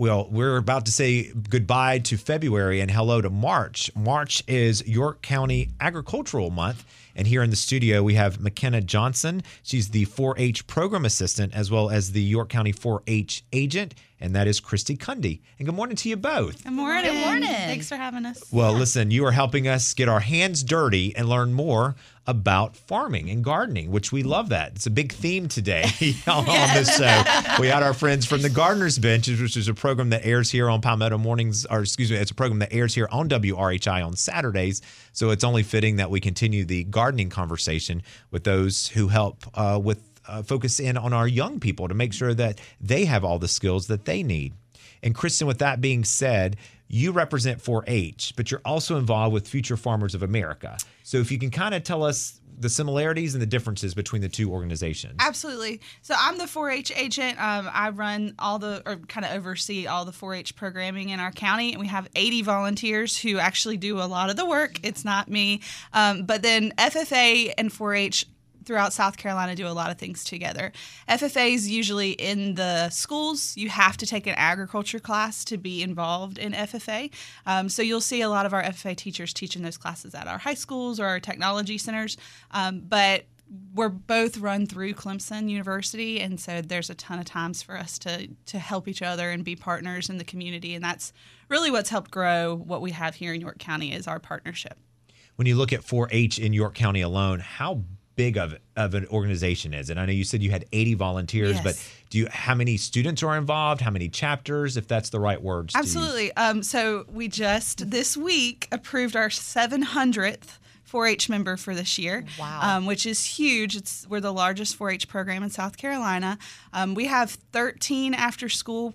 Well, we're about to say goodbye to February and hello to March. March is York County Agricultural Month. And here in the studio, we have McKenna Johnson. She's the 4-H program assistant, as well as the York County 4-H agent. And that is Christy Cundy. And good morning to you both. Good morning. Good morning. Thanks for having us. Well, listen, you are helping us get our hands dirty and learn more about farming and gardening, which we love that. It's a big theme today on this show. We had our friends from the Gardener's Bench, which is a program that airs here on Palmetto Mornings, or excuse me, it's a program that airs here on WRHI on Saturdays. So it's only fitting that we continue the gardening conversation with those who help focus in on our young people to make sure that they have all the skills that they need. And Kristen, with that being said, you represent 4-H, but you're also involved with Future Farmers of America. So if you can kind of tell us the similarities and the differences between the two organizations. Absolutely. So I'm the 4-H agent. I run kind of oversee all the 4-H programming in our county. And we have 80 volunteers who actually do a lot of the work. It's not me. But then FFA and 4-H throughout South Carolina do a lot of things together. FFA is usually in the schools. You have to take an agriculture class to be involved in FFA. So you'll see a lot of our FFA teachers teaching those classes at our high schools or our technology centers. But we're both run through Clemson University, and so there's a ton of times for us to help each other and be partners in the community. And that's really what's helped grow what we have here in York County is our partnership. When you look at 4-H in York County alone, how big of an organization is it? I know you said you had 80 volunteers, Yes. but how many students are involved? How many chapters, if that's the right words? Absolutely. So we just this week approved our 700th 4-H member for this year, Wow. Which is huge. We're the largest 4-H program in South Carolina. We have 13 after-school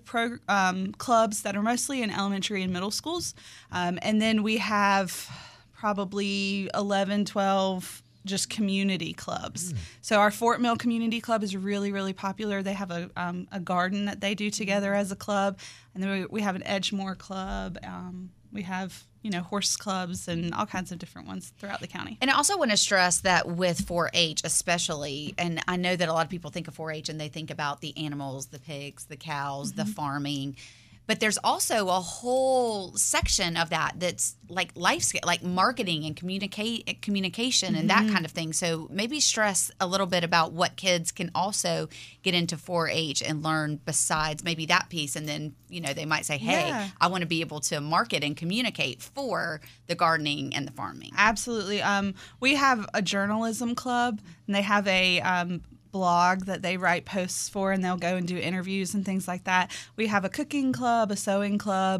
clubs that are mostly in elementary and middle schools. And then we have probably 11, 12 just community clubs. So our Fort Mill Community Club is really, really popular. They have a garden that they do together as a club. And then we have an Edgemore Club. We have, horse clubs and all kinds of different ones throughout the county. And I also want to stress that with 4-H especially, and I know that a lot of people think of 4-H and they think about the animals, the pigs, the cows, the farming. But there's also a whole section of that's like life skill, like marketing and communication and that kind of thing. So maybe stress a little bit about what kids can also get into 4-H and learn besides maybe that piece. And then, they might say, hey, Yeah. I want to be able to market and communicate for the gardening and the farming. Absolutely. We have a journalism club, and they have a blog that they write posts for, and they'll go and do interviews and things like that. We have a cooking club, a sewing club,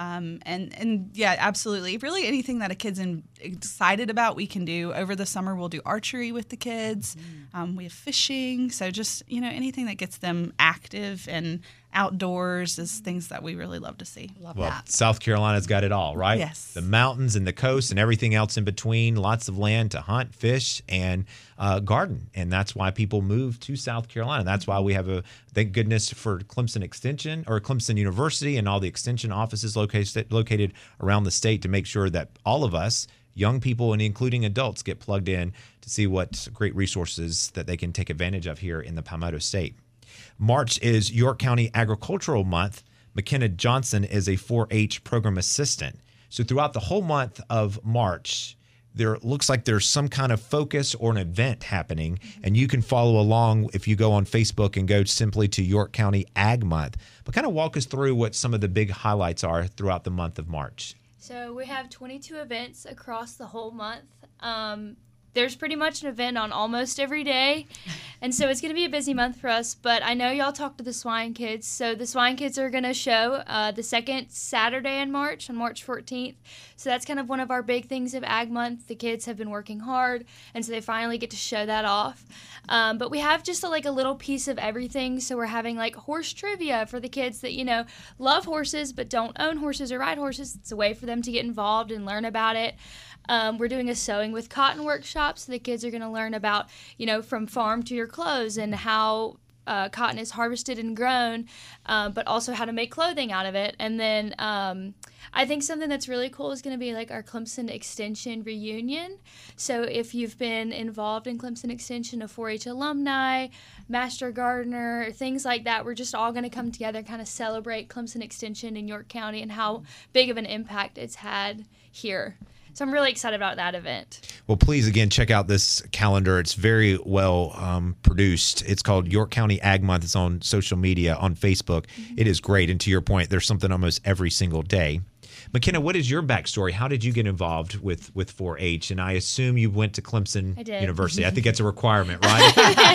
and yeah, absolutely. Really anything that a kid's excited about, we can do. Over the summer, we'll do archery with the kids. We have fishing. So just, anything that gets them active and outdoors is things that we really love to see. Love Well, that. South Carolina's got it all, right? Yes. The mountains and the coast and everything else in between, lots of land to hunt, fish, and garden. And that's why people move to South Carolina. That's why we have thank goodness for Clemson Extension or Clemson University and all the extension offices located around the state to make sure that all of us, young people and including adults, get plugged in to see what great resources that they can take advantage of here in the Palmetto State. March is York County Agricultural Month. McKenna Johnson is a 4-H program assistant. So throughout the whole month of March, there looks like there's some kind of focus or an event happening, and you can follow along if you go on Facebook and go simply to York County Ag Month. But kind of walk us through what some of the big highlights are throughout the month of March. So we have 22 events across the whole month. There's pretty much an event on almost every day, and so it's going to be a busy month for us, but I know y'all talked to the Swine Kids, so the Swine Kids are going to show the second Saturday in March, on March 14th, so that's kind of one of our big things of Ag Month. The kids have been working hard, and so they finally get to show that off, but we have just a little piece of everything, so we're having horse trivia for the kids that, love horses but don't own horses or ride horses. It's a way for them to get involved and learn about it. We're doing a sewing with cotton workshop, so the kids are going to learn about, from farm to your clothes and how cotton is harvested and grown, but also how to make clothing out of it. And then I think something that's really cool is going to be like our Clemson Extension reunion. So if you've been involved in Clemson Extension, a 4-H alumni, Master Gardener, things like that, we're just all going to come together and kind of celebrate Clemson Extension in York County and how big of an impact it's had here. So I'm really excited about that event. Well, please, again, check out this calendar. It's very well produced. It's called York County Ag Month. It's on social media, on Facebook. It is great. And to your point, there's something almost every single day. McKenna, what is your backstory? How did you get involved with 4-H? And I assume you went to Clemson University. I think that's a requirement, right?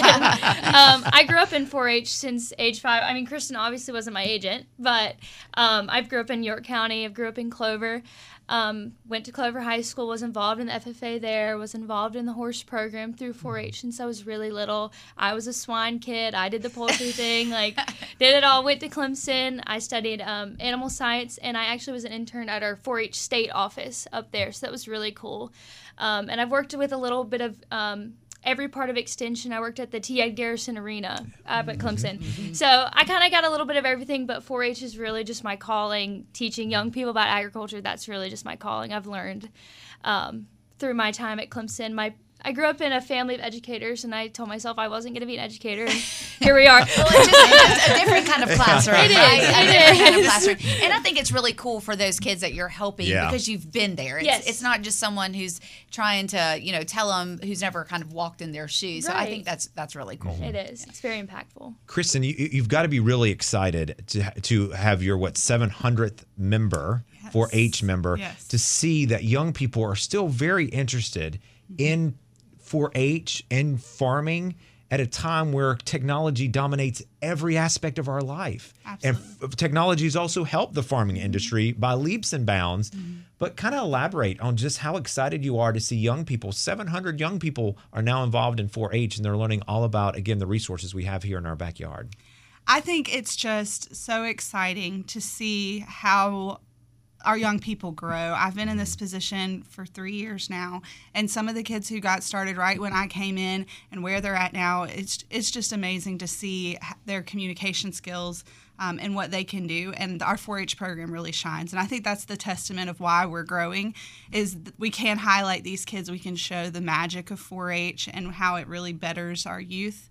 I grew up in 4-H since age 5. I mean, Kristen obviously wasn't my agent, but I grew up in York County. I grew up in Clover. Went to Clover High School, was involved in the FFA there, was involved in the horse program through 4-H since I was really little. I was a swine kid. I did the poultry thing, did it all. Went to Clemson. I studied animal science, and I actually was an intern at our 4-H state office up there, so that was really cool. And I've worked with a little bit of every part of Extension. I worked at the T. Ed Garrison Arena at Clemson. So I kind of got a little bit of everything, but 4-H is really just my calling. Teaching young people about agriculture, that's really just my calling. I've learned through my time at Clemson. I grew up in a family of educators, and I told myself I wasn't going to be an educator, and here we are. Well, it's just a different kind of classroom. It is. Right? It a different kind of is. classroom. And I think it's really cool for those kids that you're helping because you've been there. It's not just someone who's trying to, tell them who's never kind of walked in their shoes. So I think that's really cool. It is. It's very impactful. Kristen, you've got to be really excited to have your 700th member, 4-H member, to see that young people are still very interested in 4-H and farming at a time where technology dominates every aspect of our life. Absolutely. And technology has also helped the farming industry by leaps and bounds. But kind of elaborate on just how excited you are to see young people. 700 young people are now involved in 4-H, and they're learning all about, again, the resources we have here in our backyard. I think it's just so exciting to see how our young people grow. I've been in this position for 3 years now, and some of the kids who got started right when I came in and where they're at now, it's just amazing to see their communication skills and what they can do. And our 4-H program really shines. And I think that's the testament of why we're growing, is we can highlight these kids. We can show the magic of 4-H and how it really betters our youth.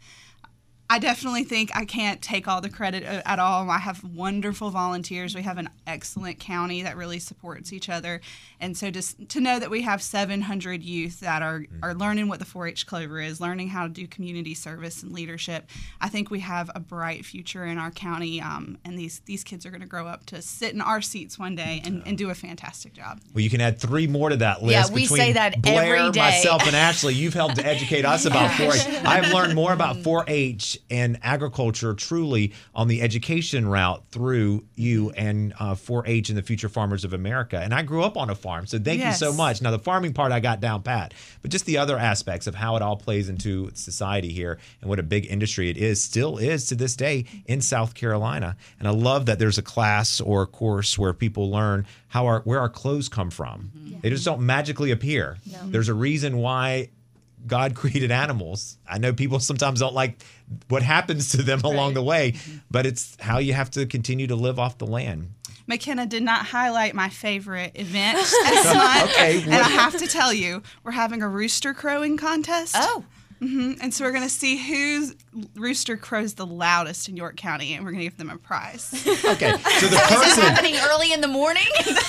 I definitely think I can't take all the credit at all. I have wonderful volunteers. We have an excellent county that really supports each other. And so just to know that we have 700 youth that are learning what the 4-H Clover is, learning how to do community service and leadership, I think we have a bright future in our county. And these kids are going to grow up to sit in our seats one day and do a fantastic job. Well, you can add 3 more to that list. Yeah, we between say that Blair, every day. myself, and Ashley. You've helped to educate us about 4-H. I've learned more about 4-H and agriculture truly on the education route through you and 4-H and the Future Farmers of America. And I grew up on a farm, so thank you so much. Now, the farming part I got down pat, but just the other aspects of how it all plays into society here and what a big industry it is, still is to this day in South Carolina. And I love that there's a class or a course where people learn where our clothes come from. They just don't magically appear. No. There's a reason why God created animals. I know people sometimes don't like what happens to them along the way, but it's how you have to continue to live off the land. McKenna did not highlight my favorite event this month. And I have to tell you, we're having a rooster crowing contest. Oh. And so we're going to see whose rooster crows the loudest in York County, and we're going to give them a prize. Okay, so the Is this person happening early in the morning?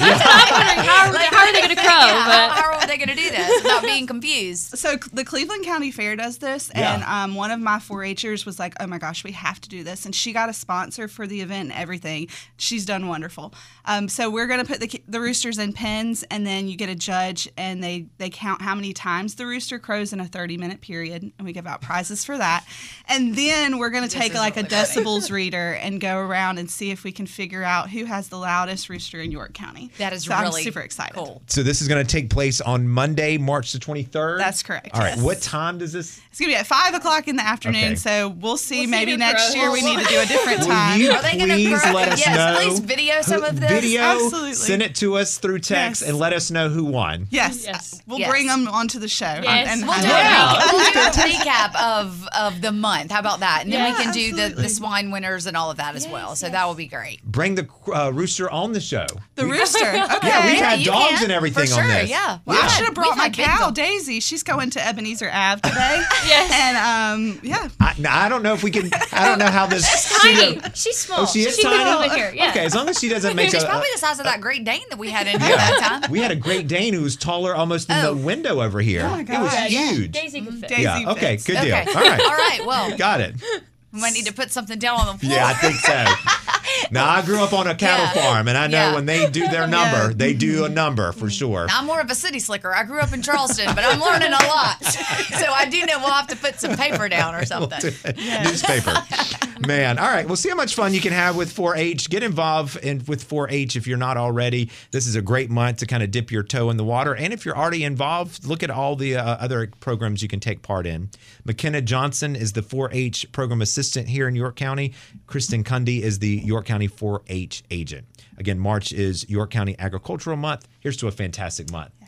How are they going to crow? How are they going to do this without being confused? So the Cleveland County Fair does this, and one of my 4-H'ers was like, oh my gosh, we have to do this. And she got a sponsor for the event and everything. She's done wonderful. So we're going to put the roosters in pens, and then you get a judge, and they count how many times the rooster crows in a 30-minute period, and we give out prizes for that. And then we're going to take like a decibels reader and go around and see if we can figure out who has the loudest rooster in York County. That is so really I'm super excited. Cool. So this is going to take place on Monday, March the 23rd? That's correct. All right. Yes. What time does this? It's going to be at 5 o'clock in the afternoon, Okay. so we'll see. We'll Maybe see who next grows. year we need to do a different time. Will you Are they gonna please grow? let us Yes, know? please video some of this. Video, Absolutely. send it to us through text Yes. and let us know who won. Yes. Yes. We'll Yes. bring them onto the show. Yes. And We'll do, a recap of the month. How about that? And then we can do the swine winners and all of that as well. So that will be great. Bring the rooster on on the show. The rooster. Okay. Yeah, we've had you dogs can, and everything for sure, on this. Yeah. Well, I should have brought We've my had big cow, dogs. Daisy. She's going to Ebenezer Ave today. Yes. And yeah. I don't know if we can. I don't know how this. Tiny. She's small. Oh, she is can tiny? come in here. Yeah. Okay, as long as she doesn't make She's a. probably the size of that Great Dane that we had in here that time. We had a Great Dane who was taller almost than the Oh. window over here. Oh my It was gosh. huge. Daisy can fit. Daisy Yeah. Okay. fits. Good deal. Okay. All right. All right. Well, Got it. we might need to put something down on the floor. Yeah, I think so. Now, I grew up on a cattle Yeah. farm, and I know Yeah. when they do their number, Yeah. they do a number for sure. I'm more of a city slicker. I grew up in Charleston, but I'm learning a lot. So I do know we'll have to put some paper down or something. Newspaper. Man, all right. Well, see how much fun you can have with 4-H. Get involved with 4-H if you're not already. This is a great month to kind of dip your toe in the water. And if you're already involved, look at all the other programs you can take part in. McKenna Johnson is the 4-H program assistant here in York County. Kristen Cundy is the York County 4-H agent. Again, March is York County Agricultural Month. Here's to a fantastic month.